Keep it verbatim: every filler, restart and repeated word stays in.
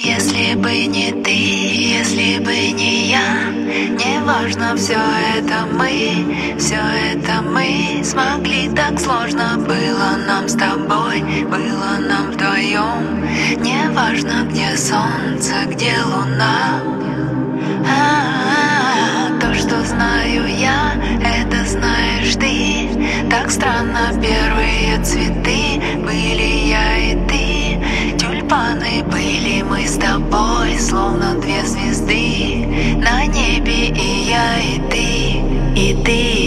Если бы не ты, если бы не я, не важно, все это мы, все это мы смогли. Так сложно было нам с тобой, было нам вдвоем. Не важно, где солнце, где луна. А-а-а, то, что знаю я, это знаешь ты. Так странно, первые цветы были я и ты. Тюльпаны были мы с тобой, словно две звезды на небе, и я, и ты, и ты.